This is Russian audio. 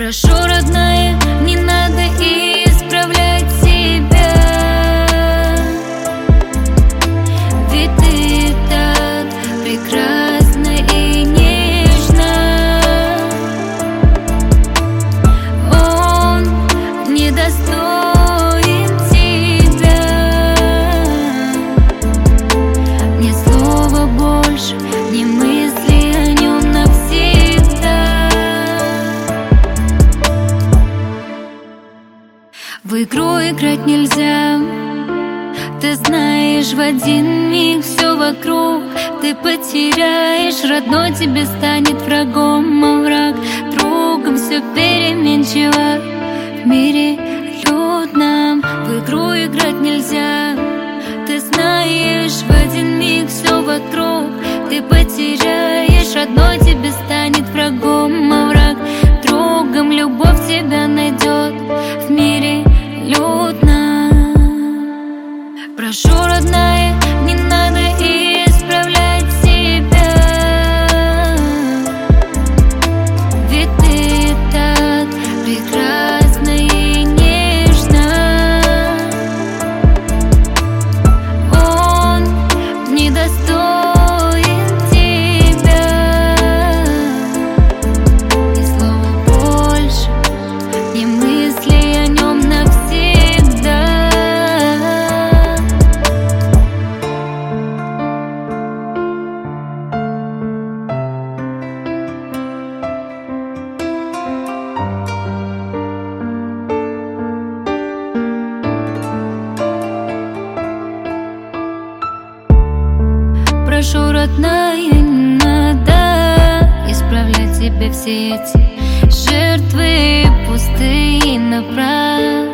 Прошу, родная, не надо исправлять себя, ведь ты так прекрасна и нежна. Он недостоин тебя. Ни слова больше, ни мысли о нем навсегда. В игру играть нельзя, ты знаешь, в один миг все вокруг ты потеряешь. Родной тебе станет врагом, а враг другом. Все переменчиво в мире людном. В игру играть нельзя, ты знаешь, в один миг все вокруг ты потеряешь. Родной тебе станет врагом, а враг другом. Любовь тебя найдет в мире людном. Прошу, родная, не надо исправлять себя, ведь ты так прекрасна и нежна. Он недостоин тебя. Ни слова больше, ни мысли о нем навсегда. Прошу, родная, не надо исправлять себе все эти жертвы пустые напрасно.